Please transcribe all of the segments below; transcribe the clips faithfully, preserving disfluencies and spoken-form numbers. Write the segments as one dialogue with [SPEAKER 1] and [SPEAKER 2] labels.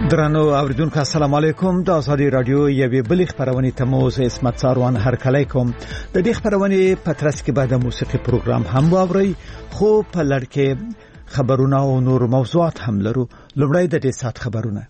[SPEAKER 1] درنو اوریدونکو السلام علیکم. د ازادي رادیو یوې بلې خبرونه ته مو زه اسمت ساروان هرکلی کوم. د دې خبرونه په ترڅ کې بعد موسیقي پروګرام هم واوري، خو په لړ کې خبرونه او نور موضوعات هم لرو. لومړی د دې سات خبرونه.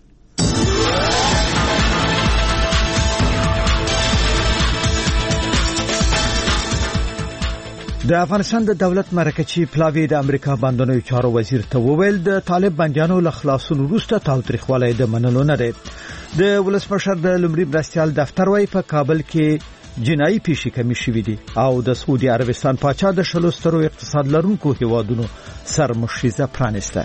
[SPEAKER 1] د افغانستان د دولت مرکزی پلاوی د امریکا باندې چارو وزیر ته وویل د طالب بندیانو له خلاصون وروسته تاوتریخوالی د منلو نه دی. د ولسمشر د لومړي مرستیال دفتر وايي په کابل کې جنایي پیښې کمی شوې دي او د سعودي عربستان پاچا د شلو سترو اقتصاد لرونکو هیوادونو سر مشریزه پرانسته.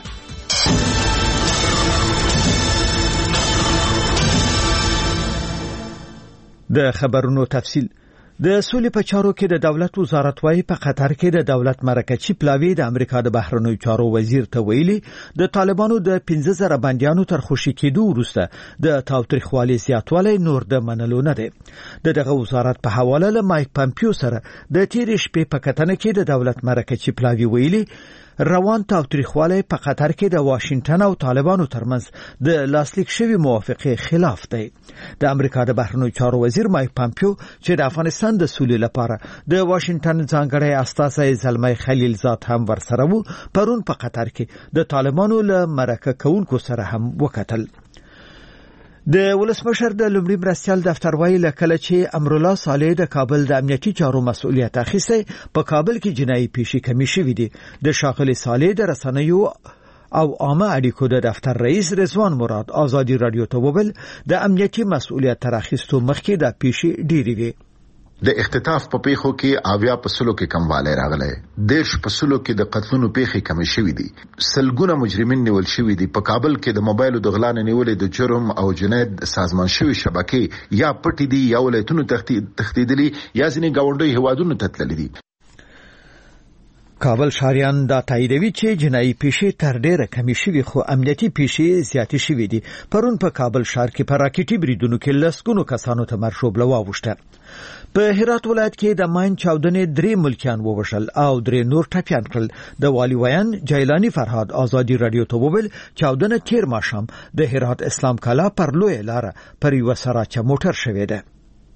[SPEAKER 1] د خبرونو تفصیل. د سولې په چارو کې د دولت وزارت وايي په قطر کې د دولت مرکزی پلاوی د امریکا د بهرنیو چارو وزیر ته ویلي د طالبانو د پنځه زره بندیانو تر خوشي کېدو وروسته د تاوتریخوالي زیاتوالی نور د منلو نه دی. د دغه وزارت په حواله له مایک پامپیو سره د تیر شپې په کتنه کې د دولت مرکزی پلاوی ویلي روان تاوتریخوالی په قطر کې د واشنگټن او طالبانو ترمنځ د لاسلیک شوی موافقه خلاف دی. د امریکا د بهرنیو چارو وزیر مایک پامپیو چې د افغانستان د سولې لپاره د واشنگټن ځانګړی استازی زلمي خلیل زاد هم ورسره وو، پرون په قطر کې د طالبانو له مرکه کوونکو سره هم وکتل. د ولسمشر د لومړي مرستیال دفتر وايي لکه چې امرالله صالح د کابل د امنیتي چارو مسؤلیت اخیسته په کابل کې جنایي پیښې کمی شوې دي. د شاغلي صالح د رسنیو او عامه اړیکو د دفتر رئیس رضوان مراد ازادي رادیو ته وویل د امنیتي مسؤلیت تر اخیستو مخکې د پیښې ډېرې وي.
[SPEAKER 2] د اختطاف په پیښو کې اویا په سلو کې کموالی راغلی، دیش په سلو کې د قتلونو پیښې کمې شوې دي، سلګونه مجرمین نیول شوي دي. په کابل کې د موبایلو د غلا نه نیولې د جرم او جنایت سازمان شوي شبکې یا پټې دي یا ولایتونو تښتېدلي یا ځینې ګاونډي هیوادونو ته تللي دي.
[SPEAKER 1] کابل شاریان دا تاییدوي چې جنایي پیښې تر ډیره کمی شوي خو امنیتي پیښې زیاتې شوي دي. پرون په کابل ښار کې په راکټي بریدونو کې لسګونو کسانو ته مرشوبله واوښته. په هرات ولایت کې د ماین چاودنې درې ملکیان ووژل او درې نور ټپیان کړل. د والي ویان جیلانی فرهاد ازادي رادیو ته وویل چاودنه تیر ماښام د هرات اسلام کلا پر لوی لاره پر یو سراچه موټر شوې ده.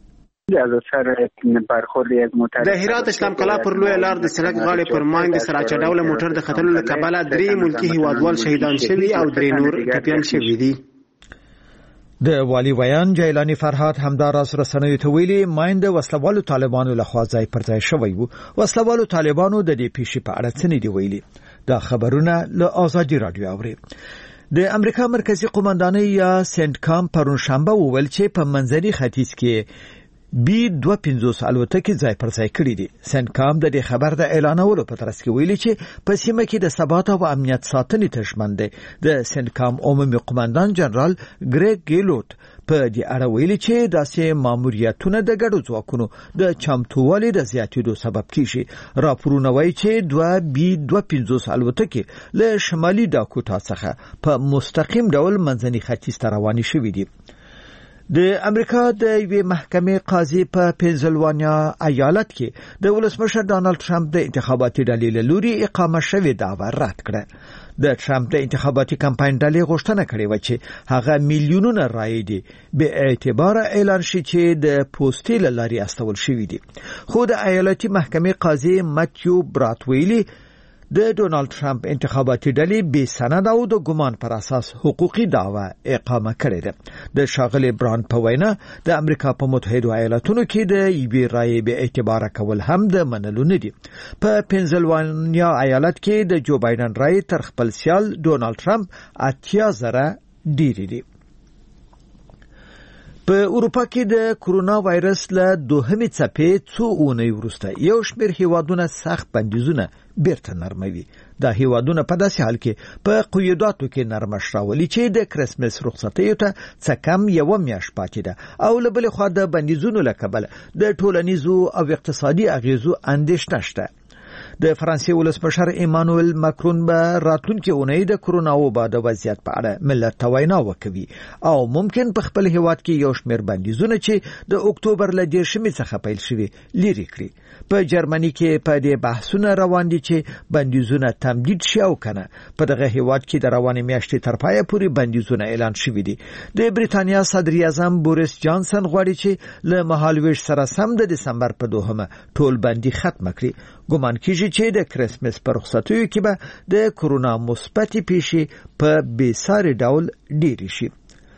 [SPEAKER 3] د هرات اسلام کلا پر لوی لار د سړک غاړې پر ماین د سراچه ډوله موټر د خطرونو له کبله درې ملکی هیوادوال شهیدان شوي او درې نور ټپیان شوي دي.
[SPEAKER 1] د والی ویان جیلانی فرهاد همداراز رسنیو ته ویلي ماین د وسلوالو طالبانو لخوا ځای پر ځای شوی وو. وسلوالو طالبانو د دې پیښې په اړه څه نه دی ویلي. دا خبرونه له ازادي رادیو اوري. د امریکا مرکزی قومندانۍ یا سنټکام پرون شنبه وویل چې په منځني ختیځ کې بي دوه پنځوس الوتکې ځای پر ځای کړې دي. سنټکام د دې خبر د اعلانولو په ترڅ کې ویلي چې په سیمه کې د ثبات او امنیت ساتنې ته ژمن دی. د سنټکام عمومي قومندان جنرال ګریګ ګیلوت په دې اړه ویلي چې داسې ماموریتونه د ګډو ځواکونو د چمتووالي د زیاتېدو سبب کیږي. راپورونه وایي چې دوه بي دوه پنځوس الوتکې له شمالي داکوتا څخه په مستقیم ډول منځني ختیځ ته روانې شوې دي. د امریکا د یوې محکمې قاضي په پنسلوانیا ایالت کې د ولسمشر ډانلډ ټرمپ د انتخاباتي ډلې له لوري اقامه شوې دعوه رد کړه. د ټرمپ د انتخاباتي کمپاین ډلې غوښتنه کړې و چې هغه میلیونونه رایې دي به اعتبار اعلان شي چې د پوسټې له لارې استول شوي دي. خو د ایالتي محکمې قاضي ماتیو براتویلی د ډونالد ټرمپ انتخاباتي ډلې بې سند او د ګمان پر اساس حقوقي دعوه اقامه کړې ده. د شاغلي بران په وینا د امریکا په متحده ایالاتونو کې د یوې رایې به اعتبار کول هم د منلو نه دي. په پنسلوانیا ایالت کې د جو بایدن رایې تر خپل سیال ډونالد ټرمپ اتیا زره ډېرې دي. په اروپا کې د کورونا وایرس له دوهمې څپې څو اونۍ وروسته یو شمېر هیوادونه سخت بندیزونه بیرته نرموي. دا هیوادونه په داسې حال کې په قیوداتو کې نرمښت راولي چې د کرسمس رخصتیو ته څه کم یوه میاشت پاتې ده او له بلې خوا د بندیزونو له کبله د ټولنیزو او اقتصادي اغیزو اندېښنه شته. د فرانسې ولسمشر ایمانوئل ماکرون به راتلونکي اونۍ د کرونا وبا د وضعیت په اړه ملت ته وینا وکوي او ممکن په خپل هیواد کې یو شمېر بندیزونه چې د اکتوبر له دیرشمې څخه پیل شوي لري کړي. په جرمني کې په دې بحثونه روان دي چې بندیزونه تمدید شي او کنه. په دغه هیواد کې د روانې میاشتې تر پایه پورې بندیزونه اعلان شوي دي. د بریتانیا صدر اعظم بوریس جانسن غواړي چې له مهالویش سره سم د دسمبر په دوهمه ټول بندي ختم کړي. ګومان کیږي چې د کرسمس په رخصتیو کې به د کرونا مثبتې پیښې په بې ساري ډول ډېرې شي.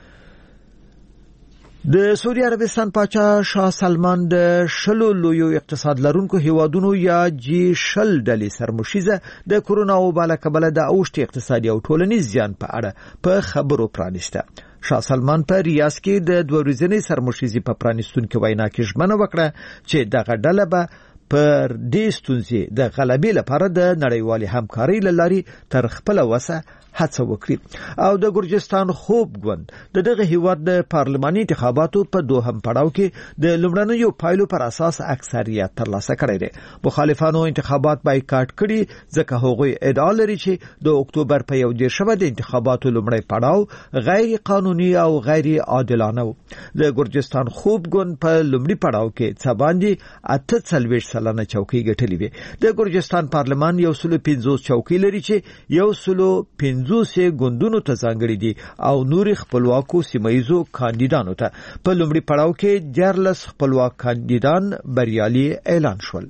[SPEAKER 1] د سعودي عربستان پاچا شاه سلمان د شلو لویو اقتصاد لرونکو هیوادونو یا جی شل ډلې سرمشیزه د کرونا وبا له کبله د اوښتي اقتصادي او ټولنیز زیان په اړه په خبرو پرانیسته. شاه سلمان په ریاض کې د دوه ورځې سرمشیزي په پرانیستونکو وینا کې ژمنه وکړه چې دغه ډله به پر دې ستونزې د غلبې لپاره د نړیوالې همکارۍ له لارې تر خپل وسه هڅه وکړي. او د ګرجستان خوب ګوند د دغه هیواد د پارلماني انتخاباتو په دوهم پړاو کې د لومړنیو پایلو پر اساس اکثریت ترلاسه کړی دی. مخالفانو انتخابات بایکاټ کړي ځکه هغوی ادعا لري چې د اکتوبر په یو دیرشمه د انتخاباتو لومړی پړاو غیر قانوني او غیر عادلانه و. د ګرجستان خوب ګوند په لومړي پړاو کې څه باندې اته څلوېښت سلنه چوکۍ ګټلې وې. د ګرجستان پارلمان یو سلو پنځوس چوکۍ لري چې یو سلو پنځوس ګوندونو ته ځانګړي دي او نور خپلواکو سیمایزو کاندیدانو ته. په لومړي پړاو کې دیارلس خپلواک کاندیدان بریالي اعلان شول.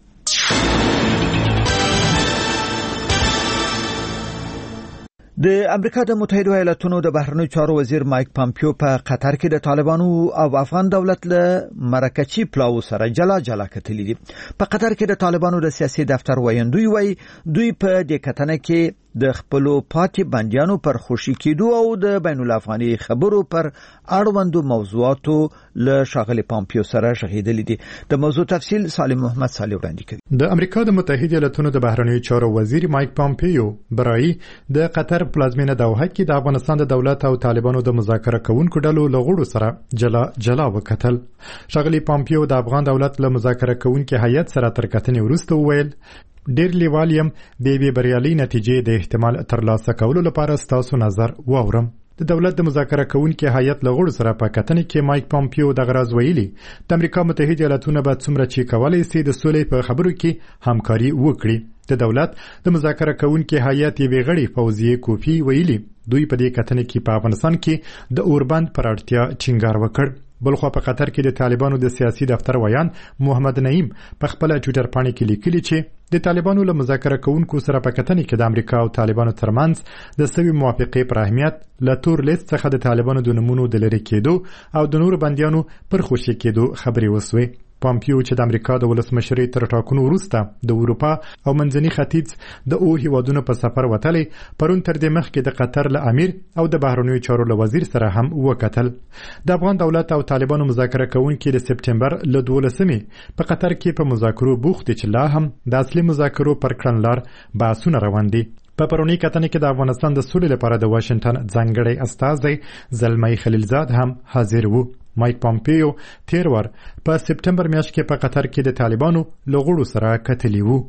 [SPEAKER 1] د امریکا د متحده ایالاتونو د بهرنیو چارو وزیر مایک پامپیو په قطر کې د طالبانو او افغان دولت له مرکچی پلاو سره جلا جلا کتلې دي. په قطر کې د طالبانو د سیاسي دفتر ویاندوی وایي دوی په دې کتنه کې د خپلو پاتې بندیانو پر خوشي کېدو او د بین الافغاني خبرو پر اړوندو موضوعاتو له شاغلي پامپیو سره شهیدل دي. د موضوع تفصیل سالم محمد صالح وړاندې کوي.
[SPEAKER 4] د امریکا د متحده ایالاتونو د بهرنیو چارو وزیر مایک پامپیو برای د قطر پلازمینه دوحه کې د افغانستان د دولت او طالبانو د مذاکره کوونکو ډلو له غړو سره جلا جلا وکتل. شاغلي پامپیو د افغان دولت له مذاکره کوونکو هیئت سره تر کتنې وروسته وویل ډیر لیوالیم د بي بریالي نتیجې د احتمال ترلاسه کولو لپاره ستاسو نظر واورم. د دولت د مذاکره کوونکو هیئت له غړو سره په کتنې کې مایک پامپیو د غرض ویلي د امریکا متحده ایالاتونو به څومره چې کولای شي د سولې په خبرو کې همکاري وکړي. د دولت د مذاکره کوونکو هیئت یې غړي فوزیه کوفی ویلي دوی په دې کتنې کې په افغانستان کې د اوربند پر اړتیا ټینګار وکړ. بلخوا په قطر کې د طالبانو د سیاسي دفتر ویان محمد نعیم په خپل ټویټر باندې کې لیکلي چې د طالبانو له مذاکره کوونکو سره په کتنې کې د امریکا او طالبانو ترمنځ د سوي موافقې پر اهمیت له تور لیست څخه د طالبانو د نمونو د لری کېدو او د نور بندیانو پر خوشي کېدو خبرې وسوي. پامپیو چې د امریکا د ولسمشرۍ تر ټاکنو وروسته د اروپا او منځني ختیځ د او هیوادونو په سفر وتلی پرون تر دې مخکې د قطر له امیر او د بهرنیو چارو له وزیر سره هم وکتل. د افغان دولت او طالبانو مذاکره کوونکي د سپټمبر له دولسمې په قطر کې په مذاکرو بوخت چې لا هم د اصلي مذاکرو پر کړنلار بحثونه روان دي. په پرونی کتنې کې د افغانستان د سولې لپاره د واشنگټن ځانګړی استازی زلمی خلیلزاد هم حاضر وو. مایک پامپیو تیر ور په سپټمبر میاشت کې په قطر کې د طالبانو له غړو سره کتلی وو.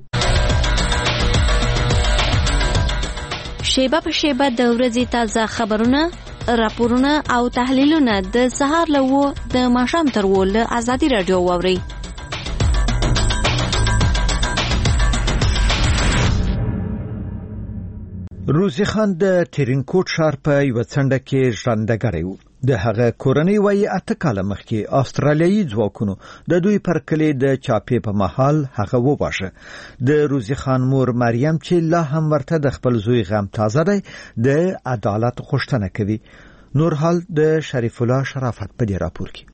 [SPEAKER 5] شیبه په شیبه د ورځې تازه خبرونه، راپورونه او تحلیلونه د سهار له وو د ماښام تر وو له ازادي رادیو واورئ.
[SPEAKER 1] روزي خان د ترینکوټ ښار په یوه څنډه کې ژرندګړی و. د هغه کورنۍ وایي اته کاله مخکې استرالیایي ځواکونو د دوی پر کلي د چاپې په مهال هغه وواژه. د روزي خان مور مریم چې لا هم ورته د خپل زوی غم تازه دی د عدالت غوښتنه کوي. نور حال د شریف الله شرافت په دې راپور کې.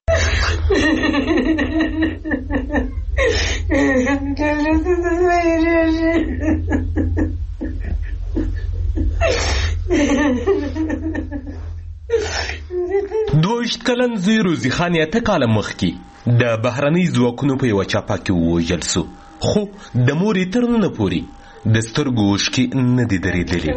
[SPEAKER 6] دوشت کلن زوی روزي خان اته کاله مخکې د بهرني ځواکونو په یوه چاپه کې ووژل سو، خو د مورې تر ننه پورې د سترګو اوښکې نه دي درېدلې.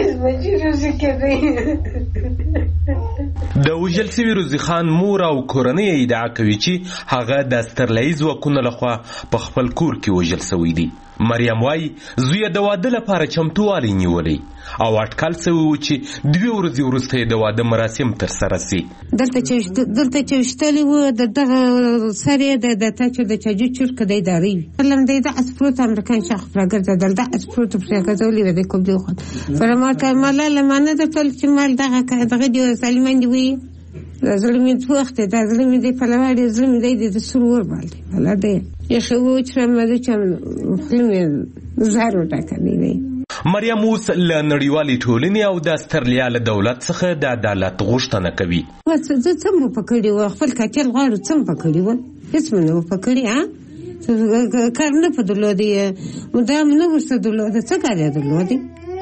[SPEAKER 6] د وژل سوي روزي خان مور او کورنۍ ادعا کوي چې هغه د استرلیایي ځواکونو لخوا په خپل کور کې وژل سوی دی. مریم وای زوی د واده لپاره چمتووالی نیولی او اټکل سوی و چې دوی ورځې وروسته د واده مراسم ترسره سي.
[SPEAKER 7] دلته چې دلته چې وشتلی و د دغه سر یې د تا چې د چاجو چرک دی داری فلم دی د اسپروت امریکان شخص راګرځېدل د اسپروت پرې ګرځولي و د کوم دی خو فرما کماله لمانه د ټول چې مال دغه دغه دی سلیمان دی وی زلمی تو وخت د زلمی دی په لوړ زلمی دی د سرور باندې ولا دی یې خو چې مده چې فلم زهرو ټاکلی دی.
[SPEAKER 6] مریم اوس له نړیوالې ټولنې او د استرالیا له دولت څخه د عدالت غوښتنه کوي.
[SPEAKER 7] زه څه مو پکړی و خپل کچل غواړو څه مو پکړی و هیڅ مو نه پکړی ها کار نه په درلودی مدام نه ورسره درلودی څه کار یې درلودی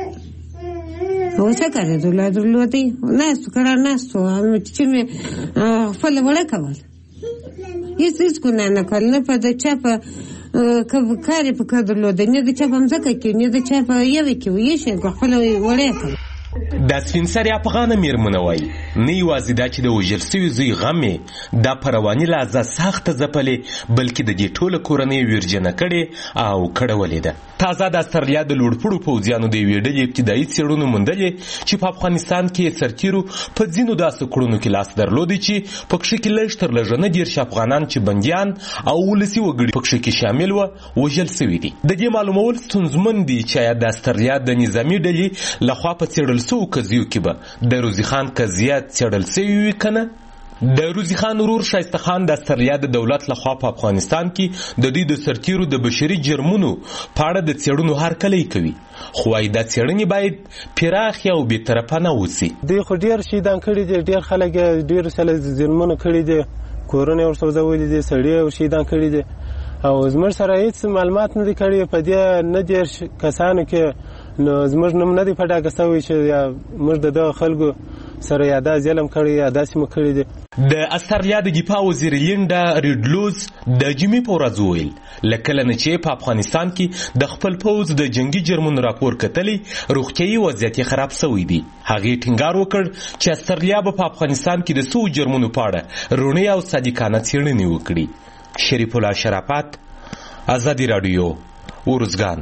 [SPEAKER 7] او څه کار یې درلودی ناستو کار ناستو چې مې خپل وړه کول هیڅ هیڅ کو نه نه کول نه په د چا په کاری په کار درلودی نه د چا په مځکه کې نه د چا په یوه کې ویې شي خپل وړه کول.
[SPEAKER 6] د سپین سرې افغانه میرمنه وایي نه یوازې دا چې د وژل سوي زوی غم یې دا په رواني لحاظه سخته ځپلې بلکې د دې ټوله کورنۍ ویرجنه کړې او کړولې ده. تازه د استرالیا د لوړپوړو پوځیانو د یوې ډلې ابتدایي څېړنو موندلې چې په افغانستان کې سرتیرو په ځینو داسې کړنو کې لاس درلودی چې پکښې کې لږ تر لږه نه دېرش افغانان چې بندیان او ولسي وګړي پکښې کې شامل وه وژل سوي دي. د دې معلومول ستونزمن دي چې آیا د استرالیا د نظامي ډلې لخوا په څېړل سو قضیو کې به د روزي خان قضیه څېړل سوي وي که نه؟ د روزي خان ورور شایسته خان د استرالیا د دولت لخوا په افغانستان کې د دوی د سرتیرو د بشري جرمونو په اړه د څېړنو هرکلی کوي خو وايي دا څېړنې باید پراخې او بېطرفه نه وسي.
[SPEAKER 8] دوی خو ډېر شهیدان کړي دي ډېر خلک ډېر سله ظلمونه کړي دي کورونه یې ورسوځولي دي سړي یې شهیدان کړي دي او زموږ سره هېڅ معلومات نه دي کړي په دې نه دېرش کسانو کې نو زموږ نوم نه دی په ډاګه سوی چې موږ د دغه خلکو سره یا دا ظلم کړی یا داسې مو کړي دي.
[SPEAKER 6] د استرالیا د دفاع وزیر لینډا ریډلوز د جمعې په ورځ وویل له کله نه چې په افغانستان کې د خپل پوځ د جنګي جرمونو راپور کتلی روغتیایي وضعیت یې خراب سوی دی. هغې ټینګار وکړ چې استرالیا به په افغانستان کې د څو جرمونو په اړه روڼې او صادقانه څېړنې وکړي. شریف الله شرافت، ازادي راډیو، ارزګان.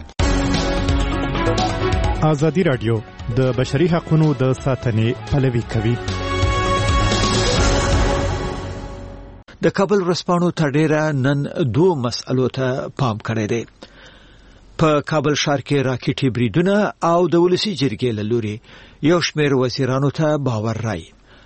[SPEAKER 4] ازادي راډیو د بشري حقوقو د ساتنې پلوي کوي.
[SPEAKER 1] د کابل ورځپاڼو تر ډیره نن دوه مسألو ته پام کړی دی. په کابل ښار کې راکټي بریدونه او د ولسی جرګې له لوري یو شمېر وزیرانو ته باور راي.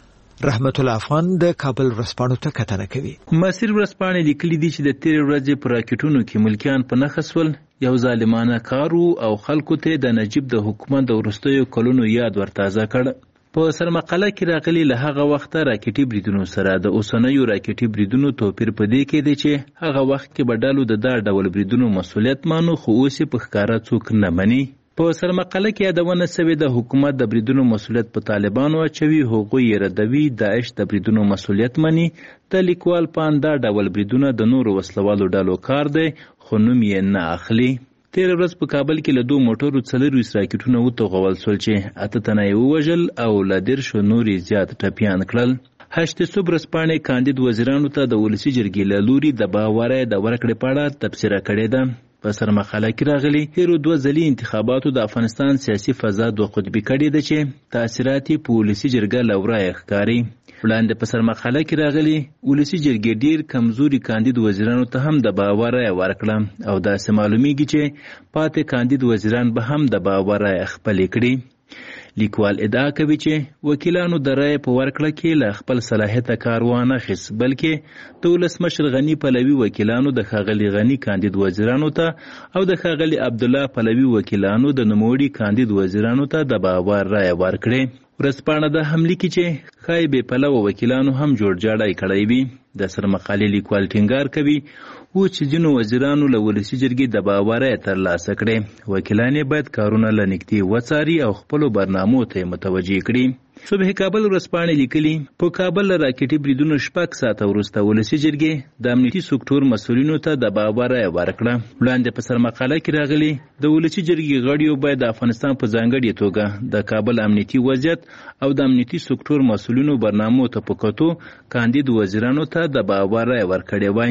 [SPEAKER 1] رحمت الله افغان د کابل ورځپاڼو ته کتنه کوي.
[SPEAKER 9] مصر ورځپاڼې لیکلي دي چې د تیرې ورځې پر راکټونو کې ملکیان په نښه سول یو ظالمانه کارو او خلکو ته د نجیب د حکومت د وروستیو کلونو یاد ورتازه کړ. په سرمقاله کې راغلي له هغه وخته راکټي بریدونو سره د اوسنیو راکټي بریدونو توپیر په دې کې دی چې هغه وخت کې به ډلو د دا ډول بریدونو مسؤلیت مانو خو اوس یې په ښکاره څوک نه مني. په سرمقاله کې یادونه سوې د حکومت د بریدونو مسؤلیت په طالبانو اچوي هغوی یې ردوي داعش د بریدونو مسؤلیت مني. د لیکوال پان دا ډول بریدونه د نورو وسلوالو ډلو کار دی خو نوم یې نه اخلي. تیر ورځ په کابل کې له دوه موټرو څلورویشت راکټونه وتوغول سول چې اته تنه یې ووژل او له دېرشو نورې زیات ټپیان کړل. هشت صبح ورځپاڼې کاندید وزیرانو ته د ولسي جرګې له لوري د باوره د ورکړې په اړه تبصره کړې ده. په سرمقاله کې راغلي تیرو دوه ځلي انتخاباتو د افغانستان سیاسي فضا دوه قطبي کړې ده چې تاثیرات یې په ولسي جرګه له ورایه ښکاري. وړاندې په سرمقاله کې راغلي ولسي جرګې ډېر کمزوري کاندید وزیرانو ته هم د باور رایه ورکړه او داسې معلومیږي چې پاتې کاندید وزیران به هم د باور رایه خپلې کړي. لیکوال ادعا کوي چې وکیلانو د رایې په ورکړه کې له خپل صلاحیته کار وانه خیست بلکې د ولسمشر غني پلوي وکیلانو د ښاغلي غني کاندید وزیرانو ته او د ښاغلي عبدالله پلوي وکیلانو د نوموړي کاندید وزیرانو ته د باور رایه ورکړې. ورځپاڼه د هم لیکي چې ښایي بې پلوه وکیلانو هم جوړجاړی کړی وي. د سرمقالې لیکوال ټینګار کوي و چې ځینو وزیرانو له ولسي جرګې د باور یې ترلاسه کړې. وکیلان یې باید کارونه له نږدې وڅاري او خپلو برنامو ته یې متوجه کړي. صبح کابل ورځپاڼې لیکلي په کابل له راکټي بریدونو شپږ ساعته وروسته ولسي جرګې د امنیتي سکتور مسؤلینو ته د باور یې ورکړه. وړاندې په سرمقاله کې راغلي د ولسي جرګې غړیو باید د افغانستان په ځانګړې توګه د کابل امنیتي وضعیت او د امنیتي سکتور مسؤلینو برنامو ته په کتو کاندید وزیرانو ته د باور یې ورکړی وای.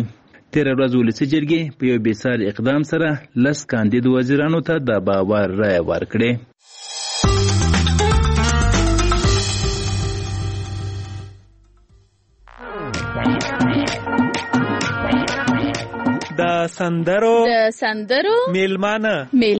[SPEAKER 9] تیر ورځ ولسي جرګې په یو بېساري اقدام سره لس کاندید وزیرانو ته د باور رایه ورکړې.
[SPEAKER 10] د سندرو
[SPEAKER 11] د سندرو
[SPEAKER 10] میلمانه